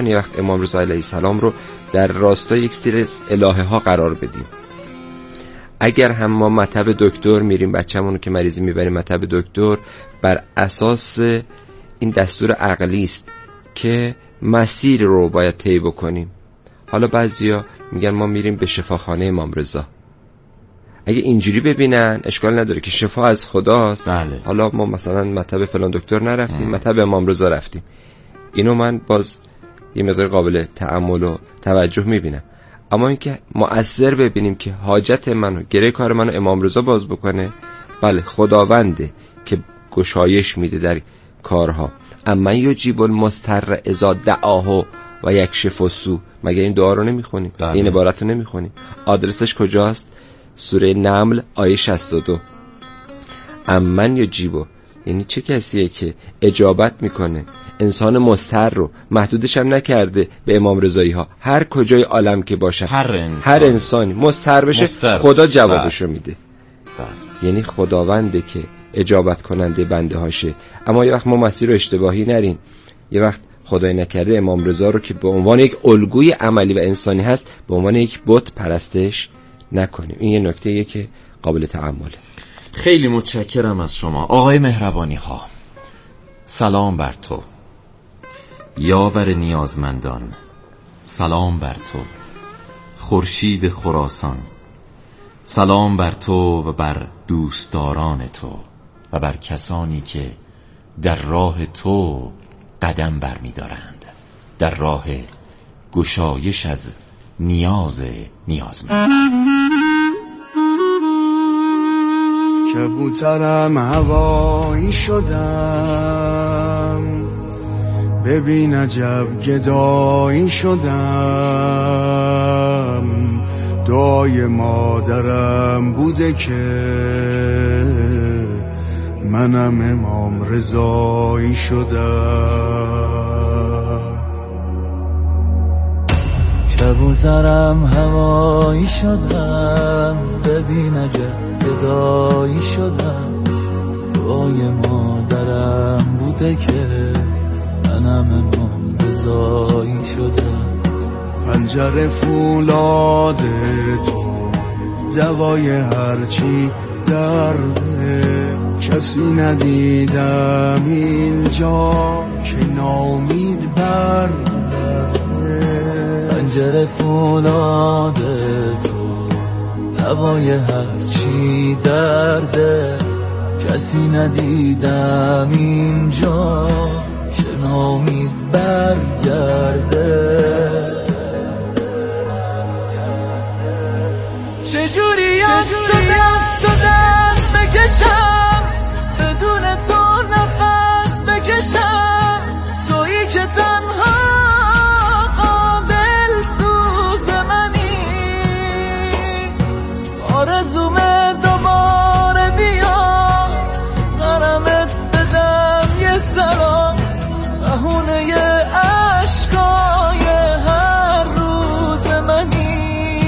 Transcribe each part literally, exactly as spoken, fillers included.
یه وقت امام رضا علیه السلام رو در راستای یک سری الهه ها قرار بدیم. اگر هم ما مطب دکتر میریم، بچه‌مون رو که مریضی میبریم مطب دکتر، بر اساس این دستور عقلی است که مسیر رو باید طی بکنیم. حالا بعضیا میگن ما میریم به شفاخانه امام رضا. اگه اینجوری ببینن اشکال نداره که شفا از خداست. بله. حالا ما مثلا مطب فلان دکتر نرفتیم، مطب امام رضا رفتیم. اینو من باز یه مقدار قابل تأمل و توجه میبینم. اما اینکه مؤثر ببینیم که حاجت منو، گره کار منو امام رضا باز بکنه، بله خداونده که گشایش میده در کارها. اما یجیب المضطر اذا دعاه و یکشف السوء، مگه این دعا رو نمیخونیم؟ این عبارت رو نمیخونیم؟ آدرسش کجاست؟ سوره نمل آیه شصت و دو. امن یجیبو، یعنی چه کسیه که اجابت میکنه، انسان مضطر رو محدودش هم نکرده به امام رضایی ها، هر کجای عالم که باشه، هر انسان هر انسانی مضطر بشه مستر. خدا جوابشو میده. یعنی خداونده که اجابت کننده بنده هاشه. اما یه وقت ما مسیر رو اشتباهی نریم، یه وقت خدای نکرده امام رضا رو که به عنوان یک الگوی عملی و انسانی هست به عنوان یک بت پرستش نکنیم. این یه نکته‌ایه که قابل تأمله. خیلی متشکرم از شما آقای مهربانی ها. سلام بر تو یاور نیازمندان، سلام بر تو خورشید خراسان، سلام بر تو و بر دوستداران تو و بر کسانی که در راه تو قدم برمی‌دارند، در راه گشایش از نیاز نیازمند. کبوترم هوایی شدم، ببین عجب گدایی شدم. دعای مادرم بوده که منم امام رضایی شدم. کبوترم هوایی شدم، ببین عجب گدایی شدم. دعای مادرم بوده که منم امام رضایی شدم. پنجره فولاد تو دوای هرچی درده، کسی ندیدم اینجا که نامید برده. پنجره فولاد تو دوای هرچی درده، کسی ندیدم اینجا که نامید برگرده. چجوری از تو دست و دست بکشم، بدون تو نفس بکشم. تویی که تنها قابل سوز منی، آرزومه دوباره بیا نرمت بدم یه سلام. بهونه عشقای هر روز منی،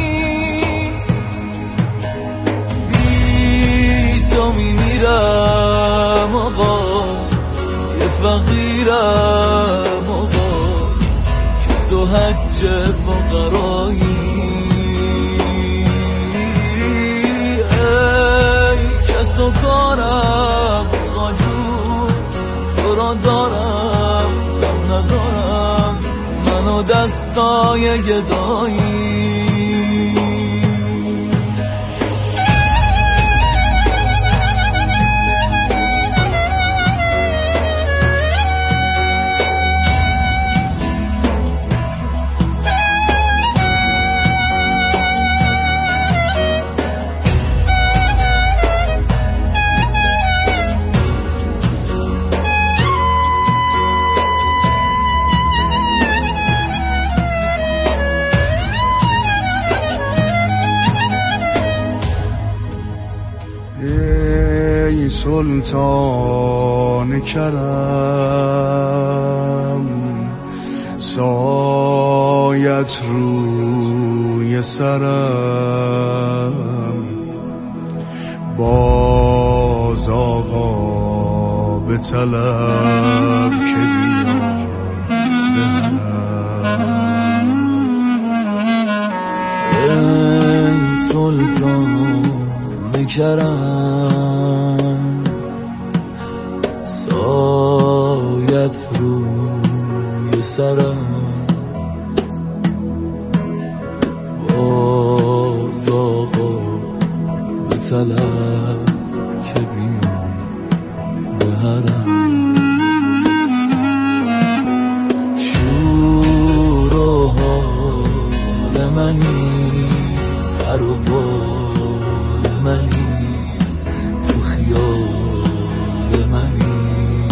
بی تو میمیرم آقا، یه فقیرم آقا، که تو حج فقرایی. ای کس و کارم آقا جون، تو را دارم کم ندارم، منو دستای گدایی. سلطان کرم، سایت روی سرم. باز آقا به طلب که بیام بهرم. پیکرم سایت روی سرم باز آقا به طلب که بیام به حرم شور و حال منی پر و بال منی تو خیال منی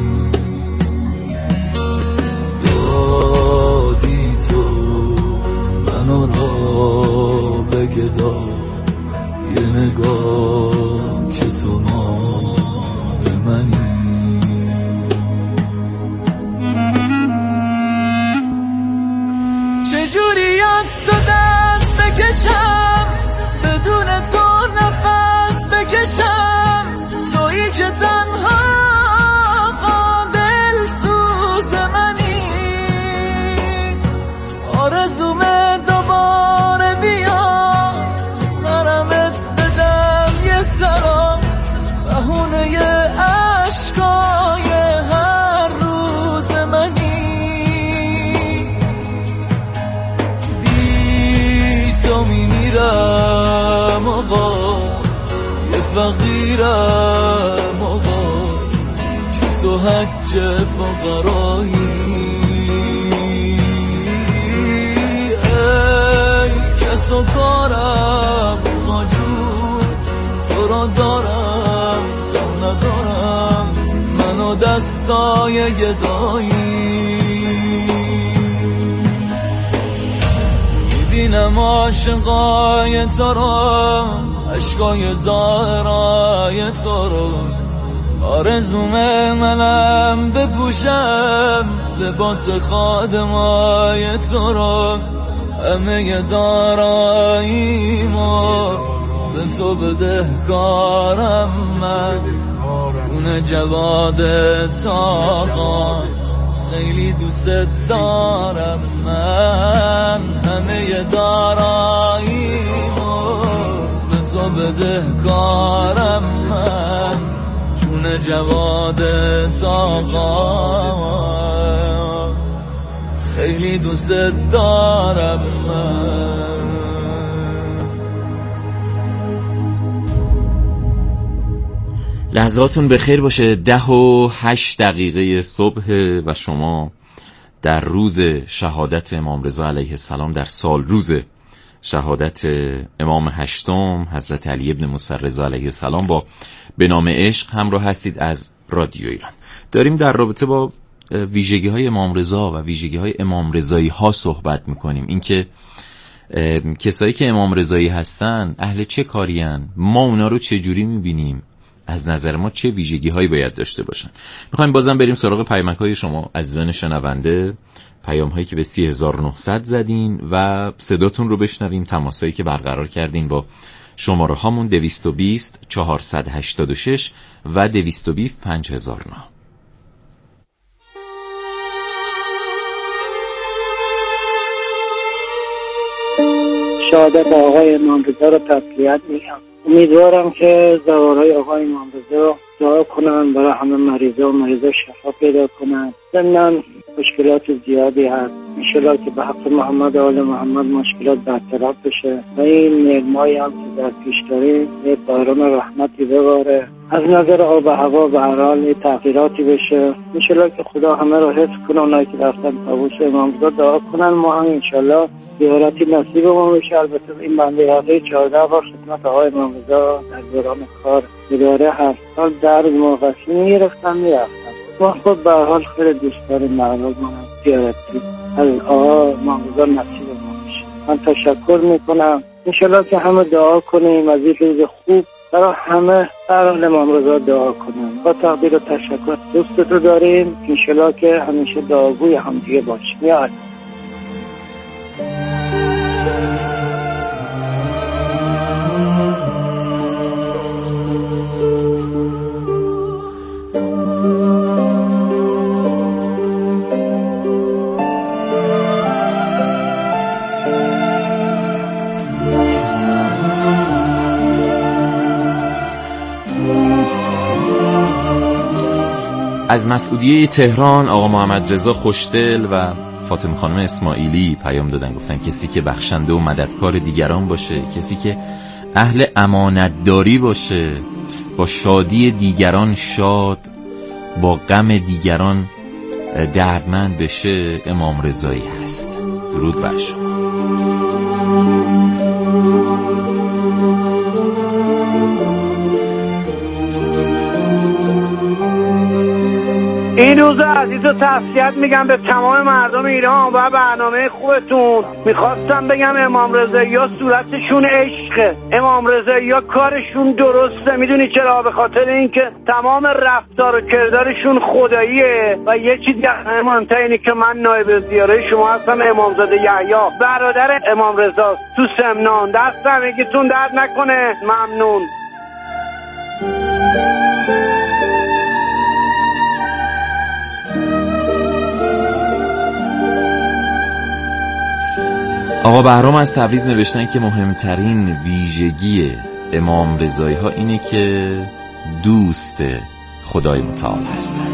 دادی تو منو را بگدا یه نگاه که تو مال منی چجوری از تو دست بکشم بدون تو نفس بکشم تویی که تنها قابل سوز منی آرزومه دوباره بیا نرمت بدم یه سلام بهونه ی عشقای هر روز منی بی تو میمیرم آقا یه فقیرم آقا که تو حج فقرایی کس و کارم آجور تو را دارم غم ندارم منو دستای گدایی میبینم عاشقای تو را عشقای ظاهرای تو را آرزوم منم بپوشم لباس خادمای تو را همه داراییمو به تو بدهکارم من اون جواد طاقات خیلی دوست دارم من همه داراییمو به تو بدهکارم من جون جواد طاقات خیلی دوست دارم من. لحظاتون بخیر باشه. ده و هشت دقیقه صبح و شما در روز شهادت امام رضا علیه السلام در سال روز شهادت امام هشتم حضرت علی ابن موسی رضا علیه السلام با به نام عشق همراه هستید از رادیو ایران. داریم در رابطه با ویژگی های امام رضا و ویژگی های امام رضایی ها صحبت میکنیم. اینکه کسایی که امام رضایی هستن اهل چه کاری هن؟ ما اونا رو چه جوری میبینیم؟ از نظر ما چه ویژگی هایی باید داشته باشن؟ میخوایم بازم بریم سراغ پیامک های شما عزیزان شنونده، پیام هایی که به سی هزار و نهصد زدین و صداتون رو بشنویم، تماس هایی که برقرار کردین با شماره هامون دویست و بیست چهارصد و هشتاد و شش و دویست و بیست پنج هزار و نه. شهادت آقای امام رضا رو تسلیت میگم. امیدوارم که زوارهای آقای امام رضا دعا کنن برای همه مریضا و مریضا شفا پیدا کنن. ضمن مشکلات زیادی هست، انشالله که به حق محمد و آل محمد مشکلات برطرف بشه و این نعمایی هم که در پیش داریم یه باران رحمتی بباره، از نظر آب و هوا به هر حال تغییراتی بشه. انشالله که خدا همه رو حفظ کنه. اونایی که رفتن طاووس امام رضا دعا کنن، ما هم انشالله زیارتی نصیب ما بشه. البته این بنده حاضر چهارده بار خدمت آقای امام رضا در دوران کار اداره هست، حال در موقعی میرفتم میرفتم ما خود به حال خیلی دوست داریم مردم ما زیارتی از آقا امام رضا نصیب ما بشه. من تشکر میکنم. انشالله که همه دعا کنیم از این روز خوب برای همه در حال امام رضا دعا کنیم. با تقدیر و تشکر دوست تو داریم. انشالله که همیشه دعاگوی هم دیگه باشیم. یا الله. از مسعودیه تهران آقا محمد رضا خوشدل و فاطمه خانم اسماعیلی پیام دادن، گفتن کسی که بخشنده و مددکار دیگران باشه، کسی که اهل امانتداری باشه، با شادی دیگران شاد، با غم دیگران دردمند بشه، امام رضایی هست. درود بر شما. این روز عزیز و تسلیت میگم به تمام مردم ایران و برنامه خوبتون. میخواستم بگم امام رضایی ها صورتشون عشقه، امام رضایی ها کارشون درسته. میدونی چرا؟ به خاطر اینکه تمام رفتار و کردارشون خداییه. و یه چیز مهمتر اینه که من نایب زیاره شما هستم، امامزاده یحیی برادر امام رضا تو سمنان. دست همگیتون درد نکنه. ممنون. آقا بهرام از تبریز نوشتن که مهمترین ویژگی امام رضایی ها اینه که دوست خدای متعال هستن.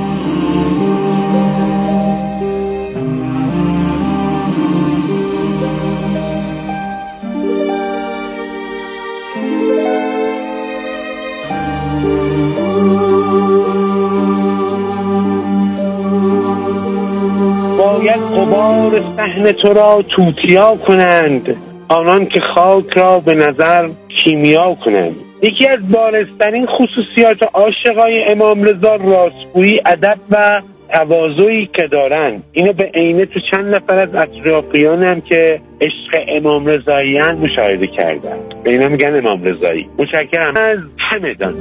باید غبار صحن تو را توتیا کنند، آنان که خاک را به نظر کیمیا کنند. یکی از بارزترین خصوصیات عاشقای امام رضا راستگویی، ادب و تواضعی که دارند. اینو به عینه تو چند نفر از اطرافیانم که عشق امام رضایی‌اند مشاهده کردم. به اینا میگن امام رضایی. متشکرم از همدان.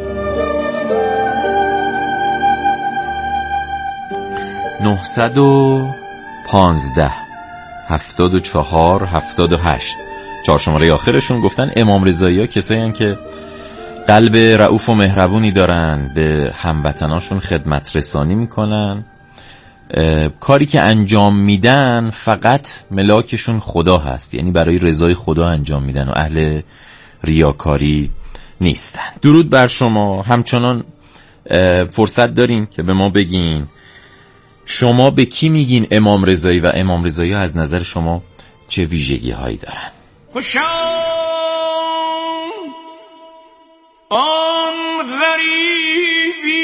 نهصد و پانزده هفتاد و چهار هفتاد و هشت چهار شماره آخرشون گفتن امام رضایی ها کسایی هن که قلب رئوف و مهربونی دارن، به هموطناشون خدمت رسانی میکنن، کاری که انجام میدن فقط ملاکشون خدا هست، یعنی برای رضای خدا انجام میدن و اهل ریاکاری نیستن. درود بر شما. همچنان فرصت دارین که به ما بگین شما به کی میگین امام رضایی و امام رضایی ها از نظر شما چه ویژگی هایی دارن؟ خوشا آن غریبی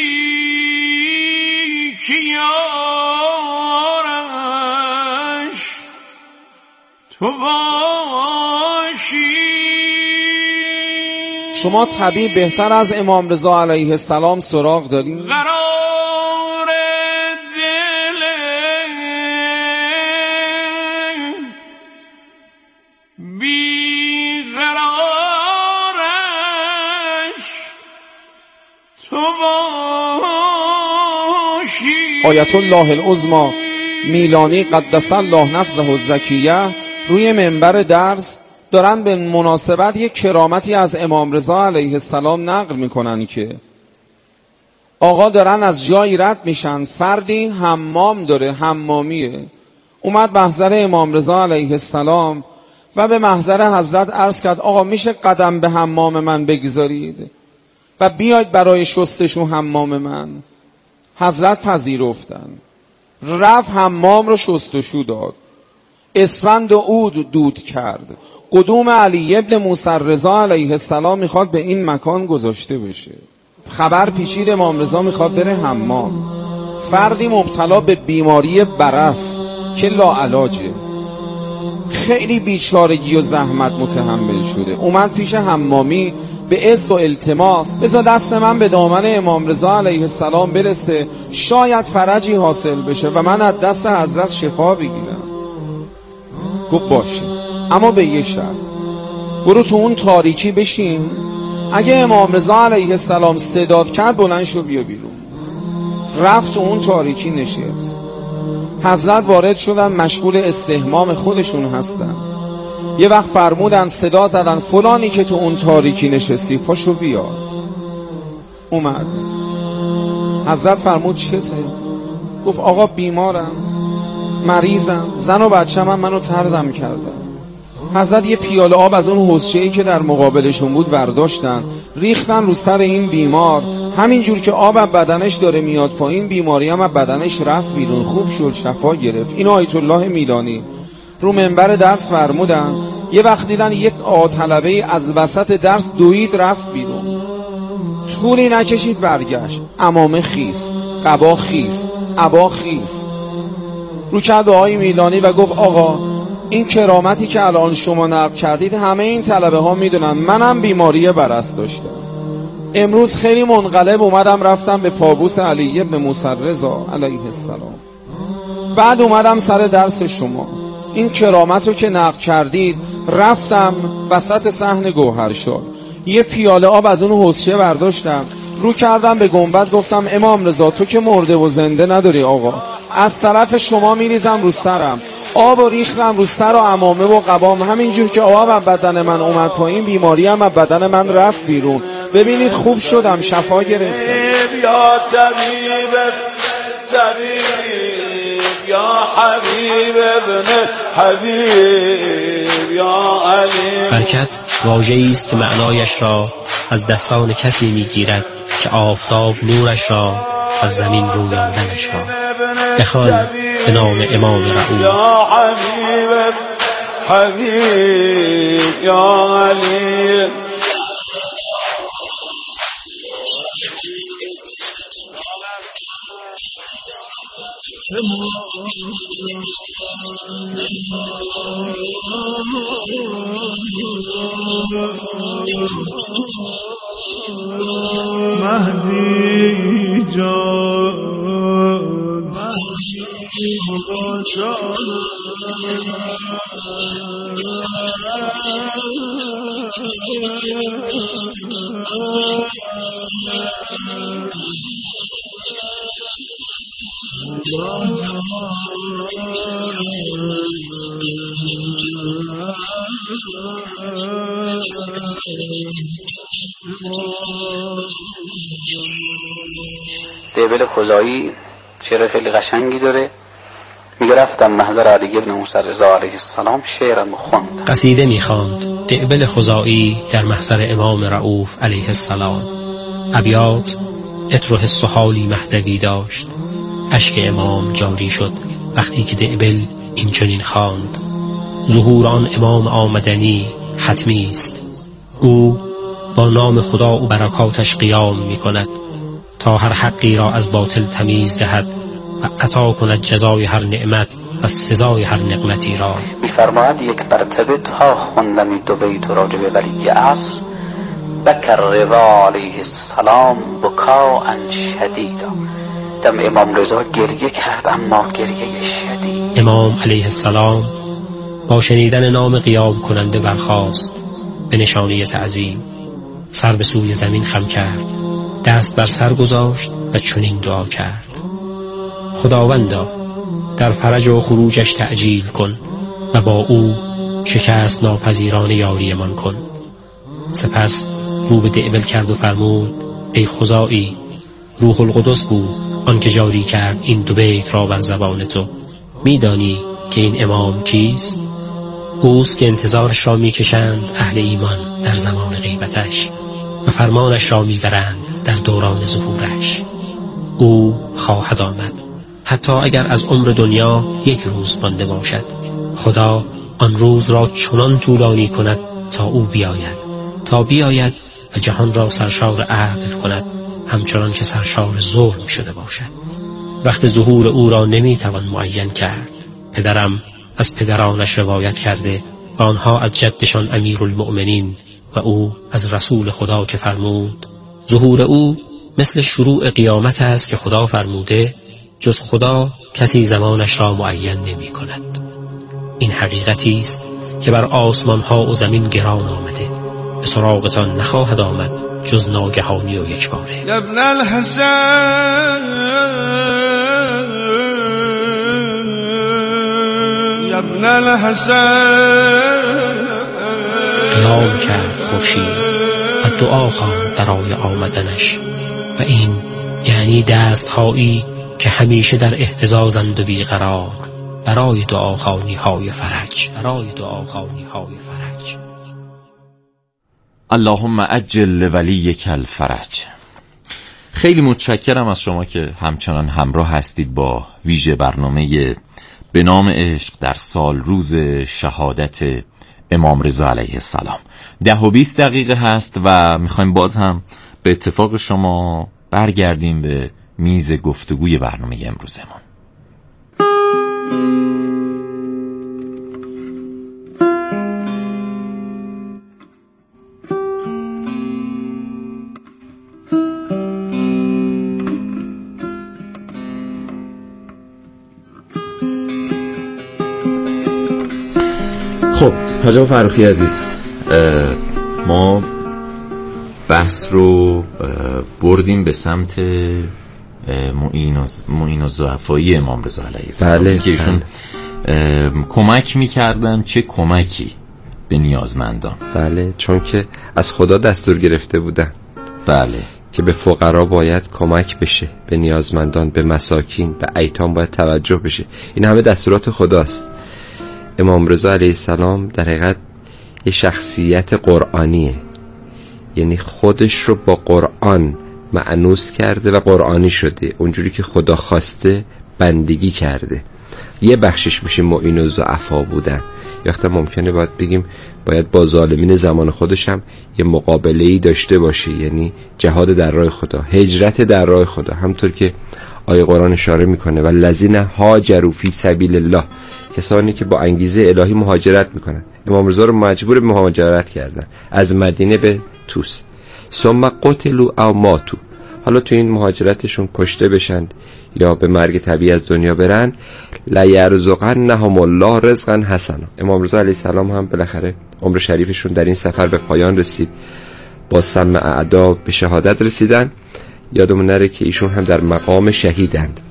که یارش تو باشی. شما طبیب بهتر از امام رضا علیه السلام سراغ دارین؟ آیت الله العظمی میلانی قدس الله نفسه الزکیه روی منبر درس دارن به مناسبت یک کرامتی از امام رضا علیه السلام نقل میکنن که آقا دارن از جایی رد میشن، فردی حمام داره، حمامیه، اومد محضر امام رضا علیه السلام و به محضر حضرت عرض کرد آقا میشه قدم به حمام من بگذارید و بیاید برای شستشو حمام من. حضرت پذیرفتن، رفت حمام رو شستشو داد، اسفند و عود دود کرد. قدوم علی ابن موسی رضا علیه السلام میخواد به این مکان گذاشته بشه. خبر پیچید امام رضا میخواد بره حمام. فردی مبتلا به بیماری برص که لاعلاجه، خیلی بیچارگی و زحمت متحمل شده، اومد پیش حمامی به عز و التماس بذار دست من به دامن امام رضا علیه السلام برسه، شاید فرجی حاصل بشه و من از دست حضرت شفا بگیرم. گفت باشه، اما به یه شرط، برو تو اون تاریکی بشین، اگه امام رضا علیه السلام استعداد کرد بلند شو بیا بیرون. رفت تو اون تاریکی نشست. حضرت وارد شدن، مشغول استحمام خودشون هستن. یه وقت فرمودن، صدا زدن فلانی که تو اون تاریکی نشستی پاشو بیا. اومد. حضرت فرمود چته؟ گفت آقا بیمارم، مریضم، زن و بچه من منو طردم کردن. حضرت یه پیاله آب از اون حوضچه‌ای که در مقابلشون بود ورداشتن، ریختن رو سر این بیمار. همینجور که آب از بدنش داره میاد پایین، بیماری هم از بدنش رفت بیرون، خوب شد، شفا گرفت. این آیت الله میلانی رو منبر درس فرمودن. یه وقت دیدن یک آطلبه از وسط درس دوید رفت بیرون، طولی نکشید برگشت، عمامه خیس، قبا خیس، عبا خیس. رو کرد به آقای میلانی و گفت آقا این کرامتی که الان شما نقل کردید همه این طلبه ها میدونن، منم بیماری برص داشتم. امروز خیلی منقلب اومدم رفتم به پابوس علی ابن موسی رضا علیه السلام، بعد اومدم سر درس شما این کرامت رو که نقل کردید، رفتم وسط صحن گوهرشاد، یه پیاله آب از اون حوضچه برداشتم، رو کردم به گنبد، گفتم امام رضا تو که مرده و زنده نداری آقا، از طرف شما میریزم رو سرم، آب و ریختم رو سر و عمامه و قبام، همینجور که آب از بدن من اومد پایین، بیماری هم از بدن من رفت بیرون. ببینید خوب شدم، شفا گرفتم. یا طبیب طبیب یا حبیب ابن حبیب یا علی. برکت واژه‌ای است که معنایش را از دستان کسی میگیرد که آفتاب نورش را از زمین رویاندنش را. بخوان به نام امام رؤوف. یا حبیب حبیب یا علی. مهدی جان مهدی جان دیبل خزایی شعر خیلی قشنگی داره، میگه رفتم محضر علی ابن موسی رضا علیه السلام، شعرم خوند. قصیده میخواند دیبل خزایی در محضر امام رؤوف علیه السلام. ابیات اطرح السحالی مهدوی داشت. اشک امام جاری شد وقتی که دیبل این چنین خواند: ظهور آن امام آمدنی حتمی است، او با نام خدا و برکاتش قیام می کند تا هر حقی را از باطل تمیز دهد و عطا کند جزای هر نعمت از سزای هر نقمتی را. می‌فرماید یک مرتبه تا خوندم دو بیت راجع به ولی عصر، بکر رضا علیه السلام بکاء شدیدا، دم امام رضا گریه کرد اما گریه شدید. امام علیه السلام با شنیدن نام قیام کننده برخاست، به نشانه تعظیم سر به سوی زمین خم کرد، دست بر سر گذاشت و چنین دعا کرد: خداوندا در فرج و خروجش تعجیل کن و با او شکست ناپذیران یاریمان کن. سپس رو به دیبل کرد و فرمود: ای خزایی، روح القدس بود آن که جاری کرد این دو بیت را بر زبان تو. میدانی که این امام کیست؟ اوست که انتظارش را میکشند اهل ایمان در زمان غیبتش و فرمانش را میبرند در دوران ظهورش. او خواهد آمد حتی اگر از عمر دنیا یک روز مانده باشد. خدا آن روز را چنان طولانی کند تا او بیاید، تا بیاید و جهان را سرشار عدل کند همچنان که سرشار ظلم شده باشد. وقت ظهور او را نمیتوان معین کرد. پدرم از پدرانش روایت کرده و آنها از جدشان امیرالمؤمنین و او از رسول خدا که فرمود: ظهور او مثل شروع قیامت است که خدا فرموده جز خدا کسی زمانش را معین نمی کند. این حقیقتی است که بر آسمان ها و زمین گران آمده، به سراغتان نخواهد آمد جز ناگهانی و یکباره. ابن الحسن ابن الحسن. قیام کرد خورشید و دعا خواند برای آمدنش و این یعنی دستهایی که همیشه در احتزازند و بیقرار، برای دعاخوانی های فرج، برای دعاخوانی های فرج. اللهم عجل لولیک الفرج. خیلی متشکرم از شما که همچنان همراه هستید با ویژه برنامه به نام عشق در سال روز شهادت امام رضا علیه السلام. ده و بیست دقیقه هست و میخوایم باز هم به اتفاق شما برگردیم به میز گفتگوی برنامه امروزمون. خب حاج آقا فرخی عزیز، ما بحث رو بردیم به سمت معین و معین و ضعفایی امام رضا علیه السلام. بله، که ایشون کمک میکردن، چه کمکی به نیازمندان. بله، چون که از خدا دستور گرفته بودن. بله، که به فقرا باید کمک بشه، به نیازمندان، به مساکین، به ایتام باید توجه بشه. این همه دستورات خداست. امام رضا علیه السلام در حقیقت یه شخصیت قرآنیه، یعنی خودش رو با قرآن مأنوس کرده و قرآنی شده، اونجوری که خدا خواسته بندگی کرده. یه بخشش میشه معین و ضعفا بودن. وقتا ممکنه باید بگیم باید با ظالمین زمان خودش هم یه مقابله‌ای داشته باشه، یعنی جهاد در راه خدا، هجرت در راه خدا، همطور که آیه قرآن اشاره میکنه و الذین هاجروا فی سبیل الله، کسانی که با انگیزه الهی مهاجرت میکنن. امام رضا رو مجبور به مهاجرت کردن از مدینه به توس. ثم قتلوا او ماتوا، حالا تو این مهاجرتشون کشته بشن یا به مرگ طبیعی از دنیا برن، لا یرزقنهم الله رزقا حسنا. امام رضا علیه السلام هم بالاخره عمر شریفشون در این سفر به پایان رسید، با سمع اعدا به شهادت رسیدن. یادمون نره که ایشون هم در مقام شهیدند.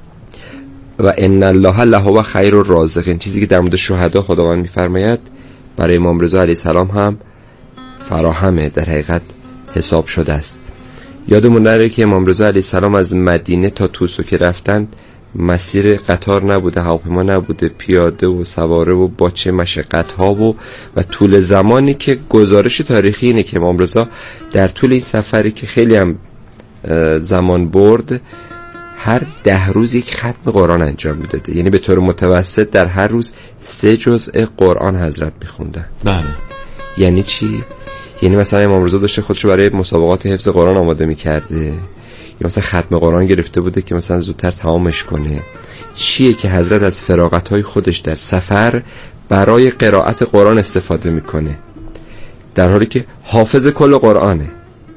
و ان الله لهو خیر الرازقین، چیزی که در مورد شهدا خداوند میفرماید برای امام رضا علیه السلام هم فراهمه، در حقیقت حساب شده است. یادمون نره که امام رضا علیه السلام از مدینه تا توسو که رفتند، مسیر قطار نبوده، هواپیما نبوده، پیاده و سواره و با چه مشقت ها و و طول زمانی که گزارش تاریخی اینه که امام رضا در طول این سفری که خیلی هم زمان برد، هر ده روز یک ختم قرآن انجام میداده. یعنی به طور متوسط در هر روز سه جزء قرآن حضرت میخوندن. بله. یعنی چی؟ یعنی مثلا امام رضا داشته خودشو برای مسابقات حفظ قرآن آماده میکرده، یا مثلا ختم قرآن گرفته بوده که مثلا زودتر تمامش کنه. چیه که حضرت از فراغت‌های خودش در سفر برای قرائت قرآن استفاده میکنه، در حالی که حافظ کل قرآنه،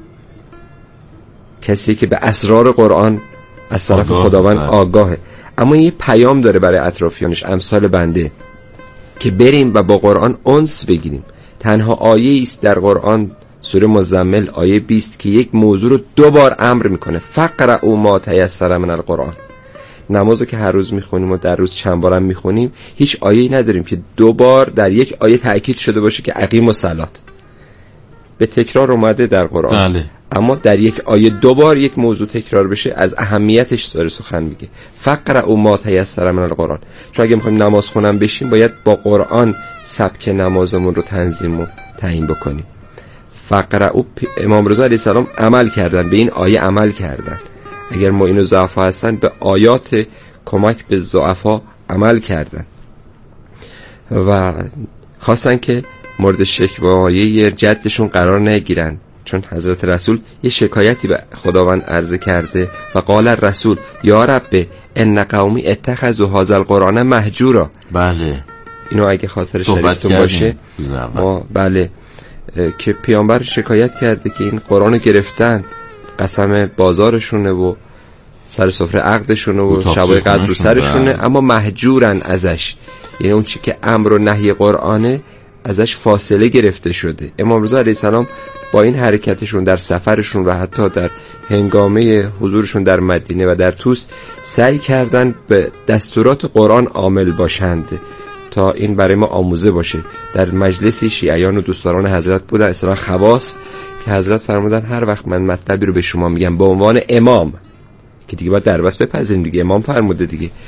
کسی که به اسرار قرآن از طرف آگاه خداوند بله. آگاهه. اما یه پیام داره برای اطرافیانش، امثال بنده، که بریم و با قرآن انس بگیریم. تنها آیه است در قرآن، سوره مزمل آیه بیست، که یک موضوع رو دو بار امر میکنه، فقرأوا ما تیسر من القرآن. نمازو که هر روز میخونیم و در روز چند بارم میخونیم، هیچ آیه‌ای نداریم که دو بار در یک آیه تأکید شده باشه که اقیم الصلات. به تکرار اومده در قرآن، بله. اما در یک آیه دو بار یک موضوع تکرار بشه، از اهمیتش داره سخن میگه. فقرأوا ما تیسر من القرآن. چون اگه میخوایم نماز خونم بشیم، باید با قرآن سبک نمازمون رو تنظیم و تعیین بکنیم. فقرأوا، امام رضا علیه السلام عمل کردن، به این آیه عمل کردن. اگر معین و ضعفا هستن، به آیات کمک به ضعفا عمل کردن و خواستن که مورد شکوای جدشون قرار نگیرن، چون حضرت رسول یه شکایتی به خداوند عرضه کرده و قال الرسول یا رب ان قومی اتخذوا هذا القرآن مهجورا. بله، اینو اگه خاطر شریفتون باشه ما بله که پیامبر شکایت کرده که این قرآن گرفتن، قسم بازارشونه و سر سفره عقدشونه و شبای قدر رو سرشونه، بله. اما مهجورن ازش، یعنی اون چی که امر و نهی قرآنه ازش فاصله گرفته شده. امام رضا علیه السلام با این حرکتشون در سفرشون و حتی در هنگامه حضورشون در مدینه و در توس سعی کردن به دستورات قرآن عامل باشند تا این برای ما آموزه باشه. در مجلسی شیعیان و دوستداران حضرت بودن، اصلا خواص، که حضرت فرمودن هر وقت من مطلبی رو به شما میگم به عنوان امام، که دیگه باید دربست بپذیریم دیگه، امام فرموده دیگه،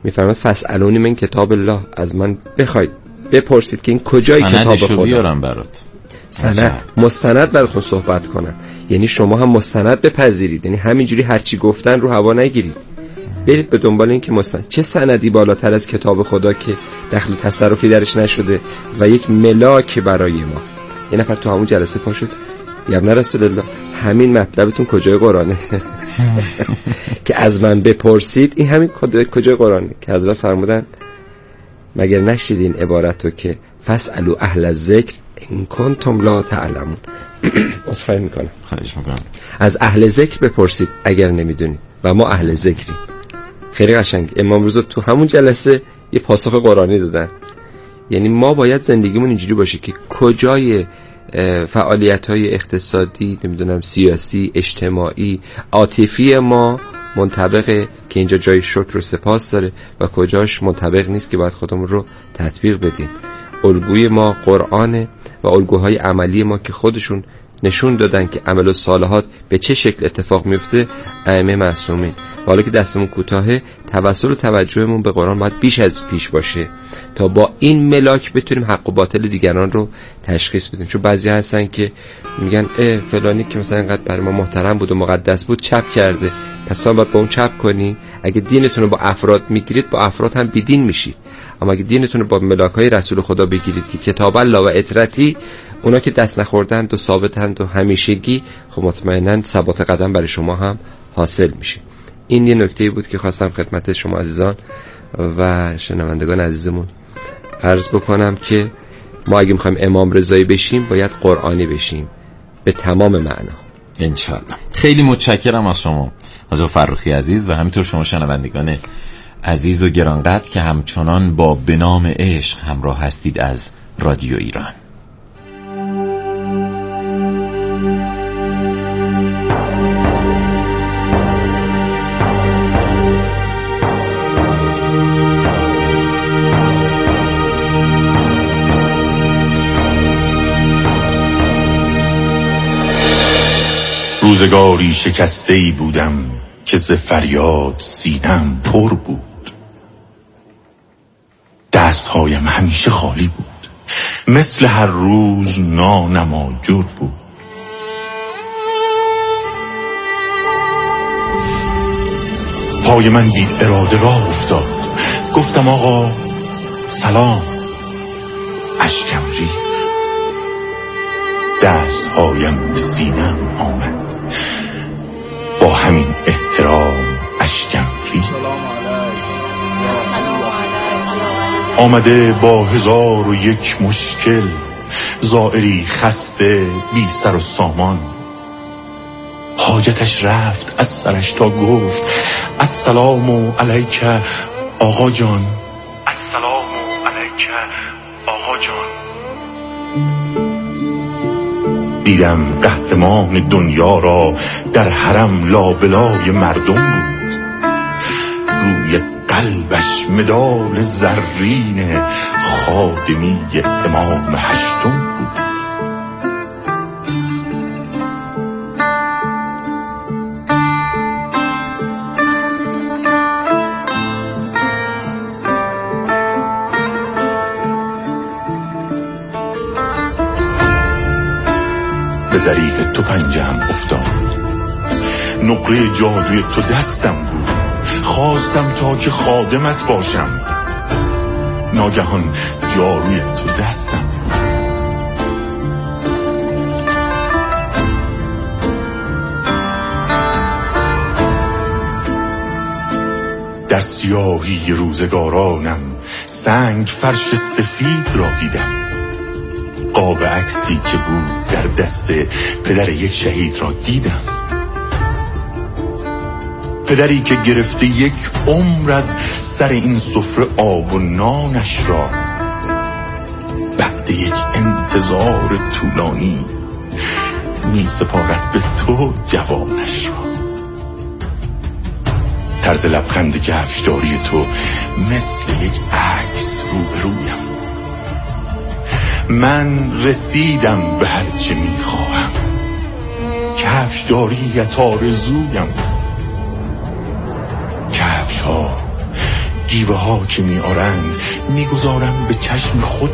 میفرماد فاسالونی من کتاب الله، از من بخواید بپرسید که این کجای کتاب خدا بیارم برات، سند مستند براتون صحبت کنن. یعنی شما هم مستند بپذیرید، یعنی همینجوری هرچی گفتن رو هوا نگیرید، برید به دنبال این که مستند. چه سندی بالاتر از کتاب خدا که دخل تصرفی درش نشده و یک ملاک برای ما. یه نفر تو همون جلسه پا شد، یا ابن رسول الله همین مطلبتون کجای قرآنه؟ که از من بپرسید، این همین کجای قرآنه که حضرت فرمودن مگر نشیدین عبارتو که فاسالوا اهل الذکر ان کنتم لا تعلمون. اصخایی میکنم، خواهش میکنم از اهل ذکر بپرسید اگر نمیدونید و ما اهل ذکریم. خیلی قشنگ. امام رضا تو همون جلسه یه پاسخ قرآنی دادن. یعنی ما باید زندگیمون اینجوری باشه که کجای فعالیت‌های اقتصادی، نمیدونم سیاسی، اجتماعی، عاطفی ما منطبقه که اینجا جای شکر و سپاس داره و کجاش منطبق نیست که باید خودمون رو تطبیق بدیم. الگوی ما قرآنه و الگوهای عملی ما که خودشون نشون دادن که عمل و صالحات به چه شکل اتفاق میفته ائمه معصومین. حالا که دستمون کوتاهه، توسل و توجهمون به قرآن باید بیش از پیش باشه تا با این ملاک بتونیم حق و باطل دیگران رو تشخیص بدیم. چون بعضی هستن که میگن اه فلانی که مثلا اینقدر برای ما محترم بود و مقدس بود چپ کرده، پس تو هم باید با اون چپ کنی. اگه دینتون رو با افراد میگیرید، با افراد هم بیدین میشید. اما اگه دینتون رو با ملاک‌های رسول خدا بگیرید که کتاب الله و اطرتی، اونا که دست نخوردند و ثابتند و همیشگی، خب مطمئناً ثبات قدم برای شما هم حاصل میشه. این یه نکته‌ای بود که خواستم خدمت شما عزیزان و شنوندگان عزیزمون عرض بکنم که ما اگه می‌خوایم امام رضایی بشیم باید قرآنی بشیم به تمام معنا انشاءالله. خیلی متشکرم از شما حاج فرخی عزیز و همینطور شما شنوندگان عزیز و گرانقدر که همچنان با به نام عشق همراه هستید از رادیو ایران. روزگاری شکسته‌ای بودم که ز فریاد سینم پر بود، دستهایم همیشه خالی بود، مثل هر روز نانم آجر بود. پای من بی اراده راه افتاد، گفتم آقا سلام، اشکم ریخت، دستهایم به سینم آمد، با همین احترام اشکم ریخت. آمده با هزار و یک مشکل، زائری خسته بی سر و سامان، حاجتش رفت از سرش تا گفت السلام علیک آقا جان، السلام علیک آقا جان. دیدم قهرمان دنیا را در حرم لابلای مردم بود، روی قلبش مدال زرین خادمی امام هشتم بود. به ذریح تو پنجم افتاد، نقره جادوی تو دستم بود، خواستم تا که خادمت باشم، ناگهان جاروی تو دستم بود. در سیاهی روزگارانم سنگ فرش سفید را دیدم، قاب عکسی که بود در دست پدر یک شهید را دیدم، پدری که گرفته یک عمر از سر این سفره آب و نانش را، بعد یک انتظار طولانی می سپارد به تو جوانش را. طرز لبخند کفشداری تو مثل یک عکس روبرویم، من رسیدم به هر چه می خواهم، کفشداریت آرزویم، کفش ها جیوه ها که می آرند می گذارم به چشم خود